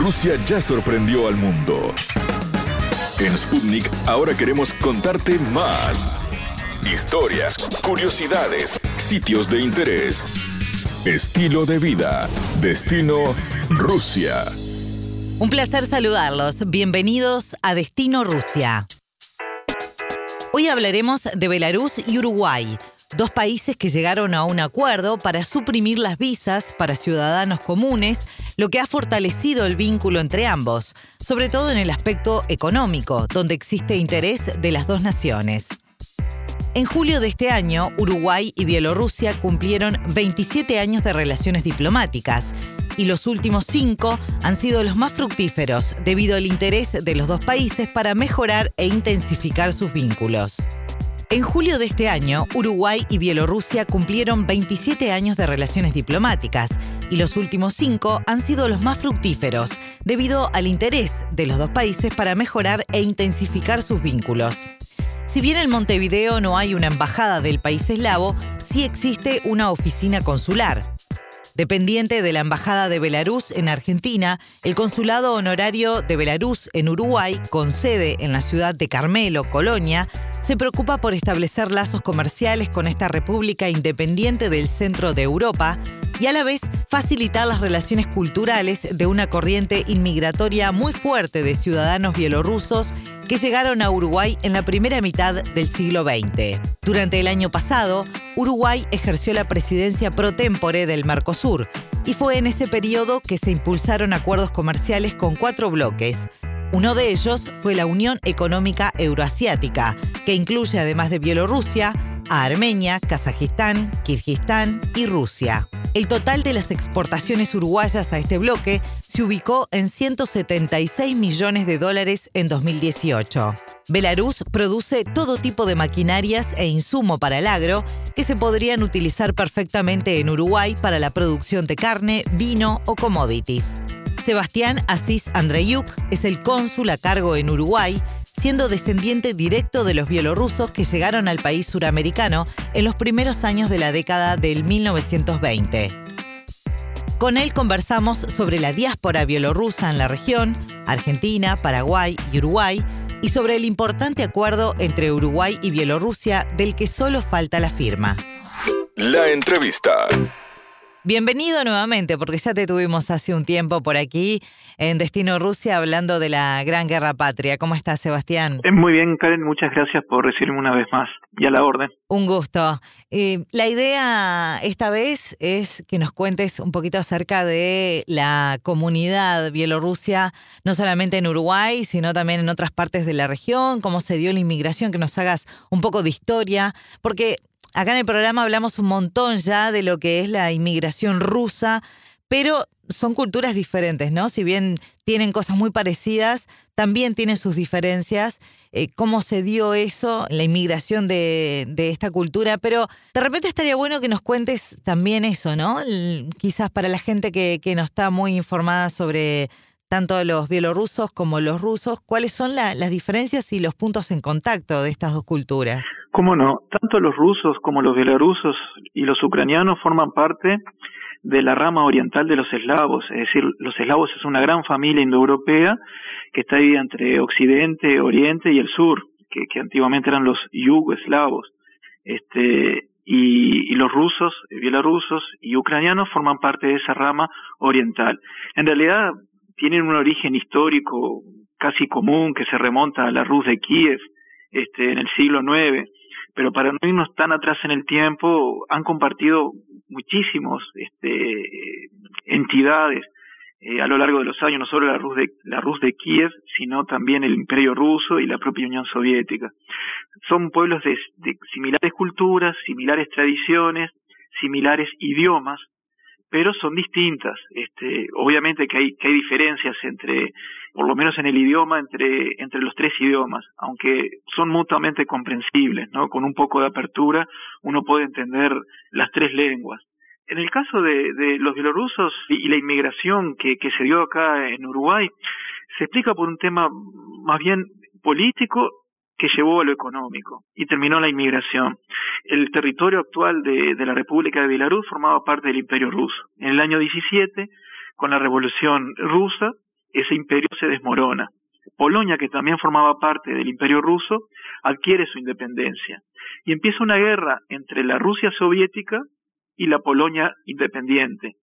Rusia ya sorprendió al mundo. En Sputnik ahora queremos contarte más. Historias, curiosidades, sitios de interés, estilo de vida, destino Rusia. Un placer saludarlos. Bienvenidos a Destino Rusia. Hoy hablaremos de Belarus y Uruguay, dos países que llegaron a un acuerdo para suprimir las visas para ciudadanos comunes, lo que ha fortalecido el vínculo entre ambos, sobre todo en el aspecto económico, donde existe interés de las dos naciones. En julio de este año, Uruguay y Bielorrusia cumplieron 27 años de relaciones diplomáticas, y los últimos 5 han sido los más fructíferos debido al interés de los dos países para mejorar e intensificar sus vínculos. En julio de este año, Uruguay y Bielorrusia cumplieron 27 años de relaciones diplomáticas y los últimos 5 han sido los más fructíferos debido al interés de los dos países para mejorar e intensificar sus vínculos. Si bien en Montevideo no hay una embajada del país eslavo, sí existe una oficina consular. Dependiente de la Embajada de Belarus en Argentina, el Consulado Honorario de Belarus en Uruguay, con sede en la ciudad de Carmelo, Colonia, se preocupa por establecer lazos comerciales con esta república independiente del centro de Europa y a la vez facilitar las relaciones culturales de una corriente inmigratoria muy fuerte de ciudadanos bielorrusos que llegaron a Uruguay en la primera mitad del siglo XX. Durante el año pasado, Uruguay ejerció la presidencia pro tempore del Mercosur y fue en ese periodo que se impulsaron acuerdos comerciales con 4 bloques. Uno de ellos fue la Unión Económica Euroasiática, que incluye además de Bielorrusia, a Armenia, Kazajistán, Kirguistán y Rusia. El total de las exportaciones uruguayas a este bloque se ubicó en $176 millones en 2018. Belarus produce todo tipo de maquinarias e insumo para el agro que se podrían utilizar perfectamente en Uruguay para la producción de carne, vino o commodities. Sebastián Asís Andreyuk es el cónsul a cargo en Uruguay, siendo descendiente directo de los bielorrusos que llegaron al país suramericano en los primeros años de la década del 1920. Con él conversamos sobre la diáspora bielorrusa en la región, Argentina, Paraguay y Uruguay, y sobre el importante acuerdo entre Uruguay y Bielorrusia del que solo falta la firma. La entrevista. Bienvenido nuevamente, porque ya te tuvimos hace un tiempo por aquí en Destino Rusia hablando de la Gran Guerra Patria. ¿Cómo estás, Sebastián? Muy bien, Karen, muchas gracias por recibirme una vez más y a la orden. Un gusto. La idea esta vez es que nos cuentes un poquito acerca de la comunidad bielorrusia, no solamente en Uruguay, sino también en otras partes de la región, cómo se dio la inmigración, que nos hagas un poco de historia, porque acá en el programa hablamos un montón ya de lo que es la inmigración rusa, pero son culturas diferentes, ¿no? Si bien tienen cosas muy parecidas, también tienen sus diferencias. ¿Cómo se dio eso, la inmigración de esta cultura? Pero de repente estaría bueno que nos cuentes también eso, ¿no? Quizás para la gente que no está muy informada sobre tanto los bielorrusos como los rusos, ¿cuáles son las diferencias y los puntos en contacto de estas dos culturas? Cómo no, tanto los rusos como los bielorrusos y los ucranianos forman parte de la rama oriental de los eslavos, es decir, los eslavos es una gran familia indoeuropea que está dividida entre Occidente, Oriente y el Sur, que antiguamente eran los yugoslavos, y los rusos, bielorrusos y ucranianos forman parte de esa rama oriental. En realidad tienen un origen histórico casi común que se remonta a la Rus de Kiev en el siglo IX, pero para no irnos tan atrás en el tiempo han compartido muchísimos entidades a lo largo de los años, no solo la Rus de Kiev, sino también el Imperio Ruso y la propia Unión Soviética. Son pueblos de similares culturas, similares tradiciones, similares idiomas, pero son distintas. Obviamente que hay diferencias por lo menos en el idioma, entre los 3 idiomas, aunque son mutuamente comprensibles, ¿no? Con un poco de apertura uno puede entender las 3 lenguas. En el caso de los bielorrusos y la inmigración que se dio acá en Uruguay, se explica por un tema más bien político que llevó a lo económico y terminó la inmigración. El territorio actual de la República de Bielorrusia formaba parte del Imperio Ruso. En el año 17, con la Revolución Rusa, ese imperio se desmorona. Polonia, que también formaba parte del Imperio Ruso, adquiere su independencia y empieza una guerra entre la Rusia soviética y la Polonia independiente.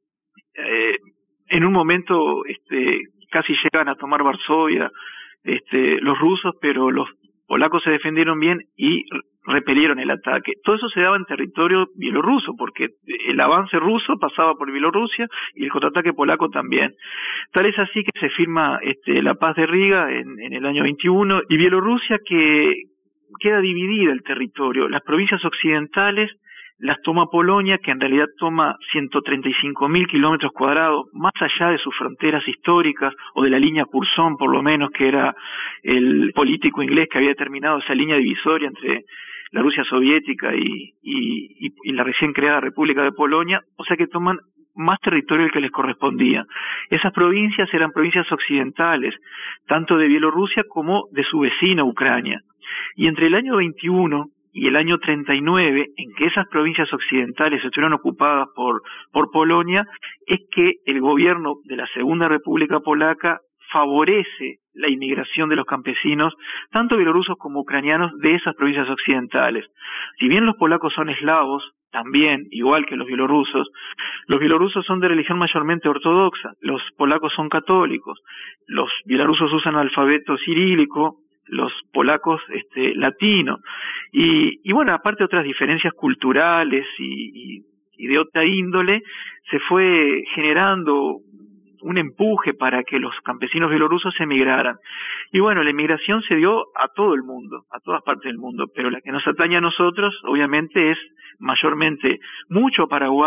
En un momento casi llegan a tomar Varsovia los rusos, pero los polacos se defendieron bien y repelieron el ataque. Todo eso se daba en territorio bielorruso, porque el avance ruso pasaba por Bielorrusia y el contraataque polaco también. Tal es así que se firma la paz de Riga en el año 21, y Bielorrusia que queda dividida el territorio. Las provincias occidentales las toma Polonia, que en realidad toma 135.000 kilómetros cuadrados, más allá de sus fronteras históricas, o de la línea Curzon, por lo menos, que era el político inglés que había determinado esa línea divisoria entre la Rusia soviética y la recién creada República de Polonia, o sea que toman más territorio del que les correspondía. Esas provincias eran provincias occidentales, tanto de Bielorrusia como de su vecina Ucrania. Y entre el año 21 y el año 39, en que esas provincias occidentales estuvieron ocupadas por Polonia, es que el gobierno de la Segunda República Polaca favorece la inmigración de los campesinos, tanto bielorrusos como ucranianos, de esas provincias occidentales. Si bien los polacos son eslavos, también, igual que los bielorrusos son de religión mayormente ortodoxa, los polacos son católicos, los bielorrusos usan alfabeto cirílico, los polacos latino, y bueno, aparte de otras diferencias culturales y de otra índole, se fue generando un empuje para que los campesinos bielorrusos emigraran. Y bueno, la emigración se dio a todo el mundo, a todas partes del mundo, pero la que nos atañe a nosotros, obviamente, es mayormente mucho a Paraguay,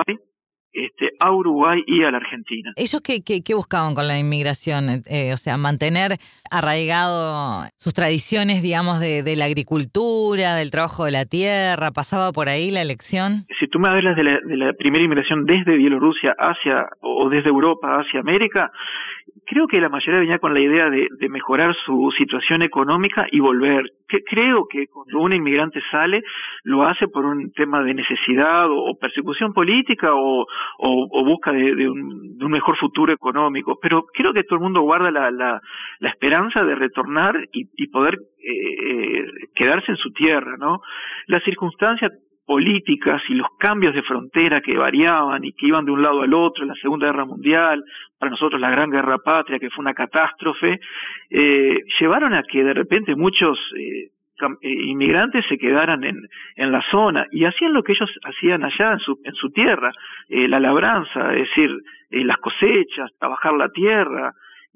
a Uruguay y a la Argentina. ¿Ellos qué buscaban con la inmigración? O sea, mantener arraigado sus tradiciones, digamos, de la agricultura, del trabajo de la tierra. ¿Pasaba por ahí la elección? Si tú me hablas de la primera inmigración desde Bielorrusia o desde Europa hacia América, creo que la mayoría venía con la idea de mejorar su situación económica y volver. Creo que cuando un inmigrante sale, lo hace por un tema de necesidad o persecución política o busca de un mejor futuro económico. Pero creo que todo el mundo guarda la esperanza de retornar y poder quedarse en su tierra, ¿no? Las circunstancias políticas y los cambios de frontera que variaban y que iban de un lado al otro, la Segunda Guerra Mundial, para nosotros la Gran Guerra Patria, que fue una catástrofe, llevaron a que de repente muchos inmigrantes se quedaran en la zona y hacían lo que ellos hacían allá en su tierra, la labranza, es decir, las cosechas, trabajar la tierra,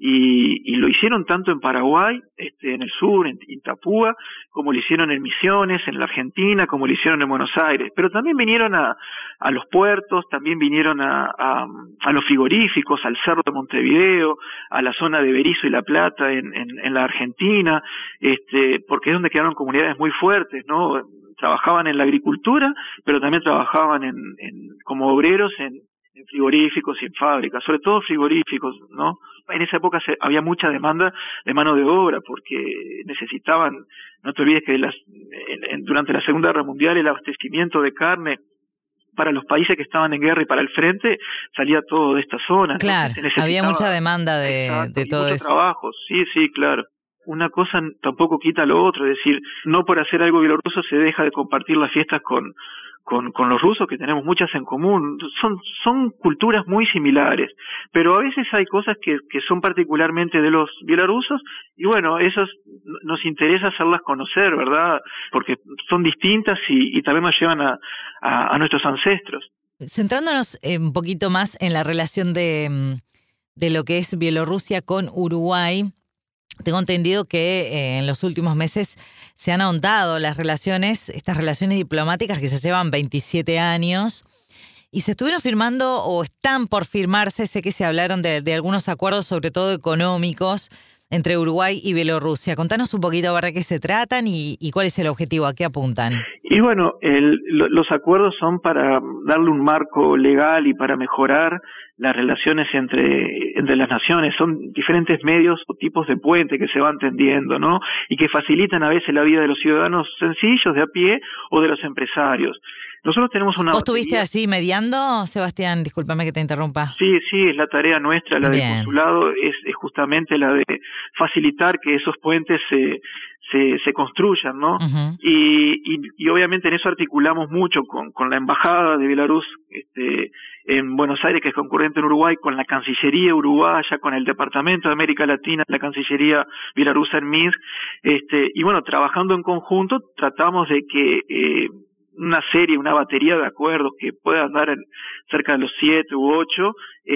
y lo hicieron tanto en Paraguay, en el sur, en Itapúa, como lo hicieron en Misiones, en la Argentina, como lo hicieron en Buenos Aires. Pero también vinieron a los puertos, también vinieron a los frigoríficos, al Cerro de Montevideo, a la zona de Berisso y La Plata en la Argentina, porque es donde quedaron comunidades muy fuertes, ¿no? Trabajaban en la agricultura, pero también trabajaban como obreros en frigoríficos y en fábricas, sobre todo frigoríficos, ¿no? En esa época había mucha demanda de mano de obra porque necesitaban, no te olvides que durante la Segunda Guerra Mundial el abastecimiento de carne para los países que estaban en guerra y para el frente salía todo de esta zona. Claro, había mucha demanda de todo eso. Trabajo, sí, claro. Una cosa tampoco quita lo otro, es decir, no por hacer algo bielorruso se deja de compartir las fiestas con los rusos, que tenemos muchas en común. Son culturas muy similares, pero a veces hay cosas que son particularmente de los bielorrusos, y bueno, esas nos interesa hacerlas conocer, ¿verdad? Porque son distintas y también nos llevan a nuestros ancestros. Centrándonos un poquito más en la relación de lo que es Bielorrusia con Uruguay, tengo entendido que en los últimos meses se han ahondado estas relaciones diplomáticas que ya llevan 27 años y se estuvieron firmando o están por firmarse, sé que se hablaron de algunos acuerdos, sobre todo económicos, entre Uruguay y Bielorrusia. Contanos un poquito a ver de qué se tratan y cuál es el objetivo, a qué apuntan. Y bueno, los acuerdos son para darle un marco legal y para mejorar las relaciones entre las naciones. Son diferentes medios o tipos de puente que se van tendiendo, ¿no? Y que facilitan a veces la vida de los ciudadanos sencillos de a pie o de los empresarios. Nosotros tenemos una... ¿Vos estuviste allí mediando, Sebastián? Discúlpame que te interrumpa. Sí, es la tarea nuestra, la del consulado, es justamente la de facilitar que esos puentes se construyan, ¿no? Uh-huh. Y obviamente en eso articulamos mucho con la embajada de Belarus en Buenos Aires, que es concurrente en Uruguay, con la Cancillería uruguaya, con el Departamento de América Latina, la Cancillería bielorrusa en Minsk, y bueno, trabajando en conjunto tratamos de que una batería de acuerdos que puedan dar cerca de los 7 u 8,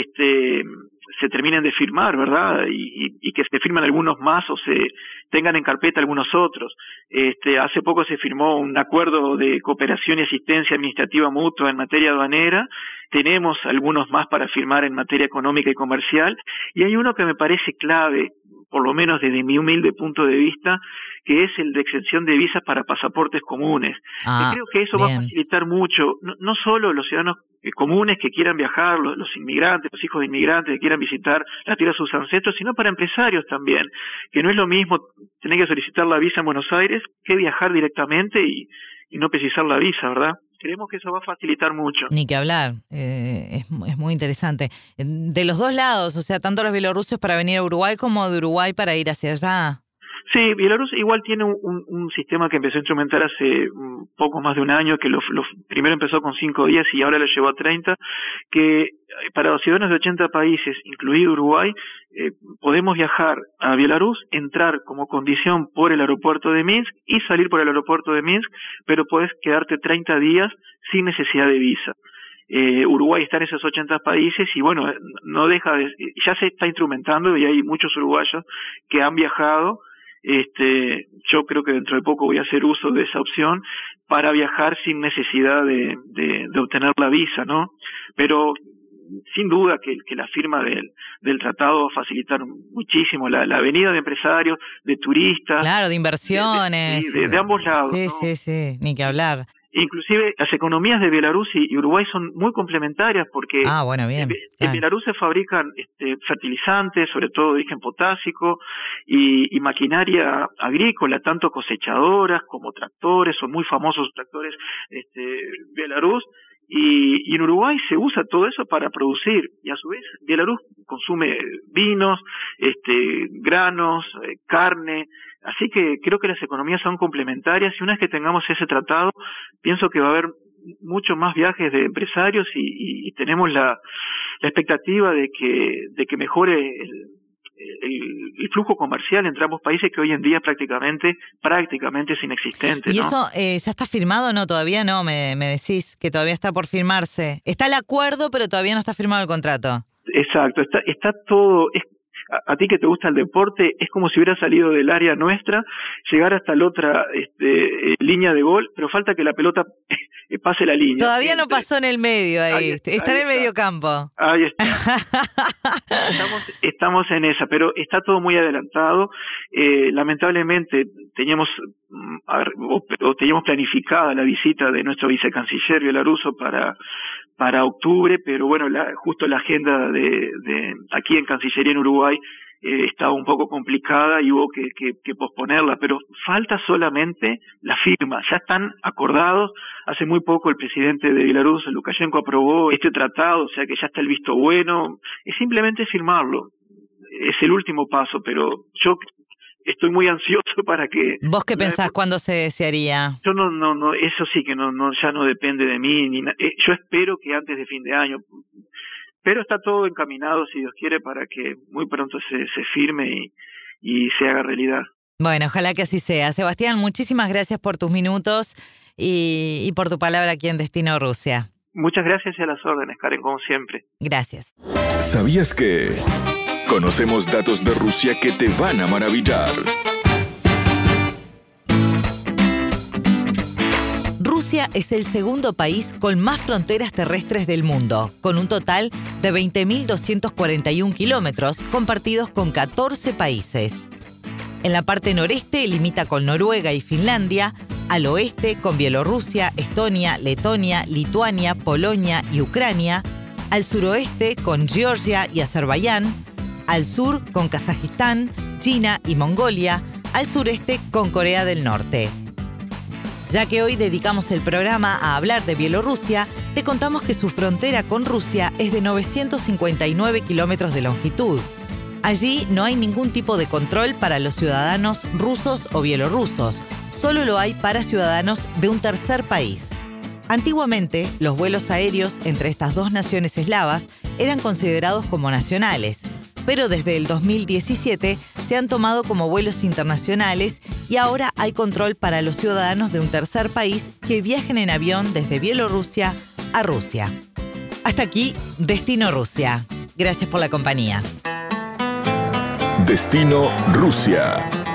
se terminen de firmar, ¿verdad? Y que se firmen algunos más o se tengan en carpeta algunos otros. Hace poco se firmó un acuerdo de cooperación y asistencia administrativa mutua en materia aduanera. Tenemos algunos más para firmar en materia económica y comercial. Y hay uno que me parece clave, por lo menos desde mi humilde punto de vista, que es el de exención de visas para pasaportes comunes. Creo que eso va a facilitar mucho, no solo los ciudadanos comunes que quieran viajar, los inmigrantes, los hijos de inmigrantes que quieran visitar la tierra de sus ancestros, sino para empresarios también, que no es lo mismo tener que solicitar la visa en Buenos Aires que viajar directamente y no precisar la visa, ¿verdad? Creemos que eso va a facilitar mucho. Ni que hablar, es muy interesante. De los dos lados, o sea, tanto los bielorrusos para venir a Uruguay como de Uruguay para ir hacia allá. Sí, Bielorrusia igual tiene un sistema que empezó a instrumentar hace poco más de un año, que primero empezó con 5 días y ahora lo llevó a 30, que para los ciudadanos de 80 países, incluido Uruguay, podemos viajar a Bielorrusia, entrar como condición por el aeropuerto de Minsk y salir por el aeropuerto de Minsk, pero podés quedarte 30 días sin necesidad de visa. Uruguay está en esos 80 países y bueno, ya se está instrumentando y hay muchos uruguayos que han viajado. Yo creo que dentro de poco voy a hacer uso de esa opción para viajar sin necesidad de obtener la visa, ¿no? Pero sin duda que la firma del tratado va a facilitar muchísimo la venida de empresarios, de turistas. Claro, de inversiones. De ambos lados. Sí, ¿no? sí, ni que hablar. Inclusive las economías de Bielorrusia y Uruguay son muy complementarias porque en Bielorrusia se fabrican fertilizantes, sobre todo de origen potásico, y maquinaria agrícola, tanto cosechadoras como tractores, son muy famosos los tractores Bielorrusia, y en Uruguay se usa todo eso para producir, y a su vez Bielorrusia consume vinos, granos, carne. Así que creo que las economías son complementarias y una vez que tengamos ese tratado, pienso que va a haber mucho más viajes de empresarios y tenemos la expectativa de que mejore el flujo comercial entre ambos países, que hoy en día prácticamente es inexistente. ¿Y ¿no? eso ya está firmado o no? Todavía no, me decís que todavía está por firmarse. Está el acuerdo, pero todavía no está firmado el contrato. Exacto, está todo... A ti que te gusta el deporte, es como si hubiera salido del área nuestra, llegar hasta la otra línea de gol, pero falta que la pelota pase la línea. Todavía no pasó en el medio ahí está en el medio campo. Ahí está. Estamos en esa, pero está todo muy adelantado. Lamentablemente teníamos planificada la visita de nuestro vicecanciller bielorruso para octubre, pero bueno, justo la agenda de aquí en Cancillería en Uruguay estaba un poco complicada y hubo que posponerla, pero falta solamente la firma. Ya están acordados. Hace muy poco el presidente de Bielorrusia, Lukashenko, aprobó este tratado, o sea que ya está el visto bueno. Es simplemente firmarlo. Es el último paso, pero yo estoy muy ansioso para que... ¿Vos qué pensás cuándo se haría? Yo no, eso sí que ya no depende de mí. Yo espero que antes de fin de año, pero está todo encaminado, si Dios quiere, para que muy pronto se firme y se haga realidad. Bueno, ojalá que así sea. Sebastián, muchísimas gracias por tus minutos y por tu palabra aquí en Destino Rusia. Muchas gracias y a las órdenes, Karen, como siempre. Gracias. ¿Sabías que conocemos datos de Rusia que te van a maravillar? Rusia es el segundo país con más fronteras terrestres del mundo, con un total de 20.241 kilómetros compartidos con 14 países. En la parte noreste limita con Noruega y Finlandia, al oeste con Bielorrusia, Estonia, Letonia, Lituania, Polonia y Ucrania, al suroeste con Georgia y Azerbaiyán, al sur con Kazajistán, China y Mongolia, al sureste con Corea del Norte. Ya que hoy dedicamos el programa a hablar de Bielorrusia, te contamos que su frontera con Rusia es de 959 kilómetros de longitud. Allí no hay ningún tipo de control para los ciudadanos rusos o bielorrusos, solo lo hay para ciudadanos de un tercer país. Antiguamente, los vuelos aéreos entre estas dos naciones eslavas eran considerados como nacionales, pero desde el 2017 se han tomado como vuelos internacionales y ahora hay control para los ciudadanos de un tercer país que viajen en avión desde Bielorrusia a Rusia. Hasta aquí, Destino Rusia. Gracias por la compañía. Destino Rusia.